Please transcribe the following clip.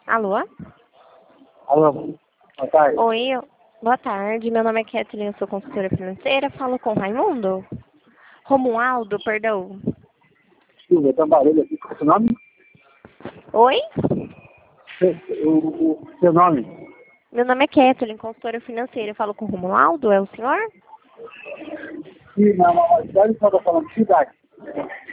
Alô? Alô, boa tarde. Oi, boa tarde. Meu nome é Kathleen, eu sou consultora financeira. Falo com Raimundo? Romualdo, perdão. Silvia, tem um barulho aqui. Qual é o seu nome? Oi? O seu nome? Meu nome é Kathleen, consultora financeira. Falo com Romualdo, é o senhor? Sim, na cidade só está falando cidade.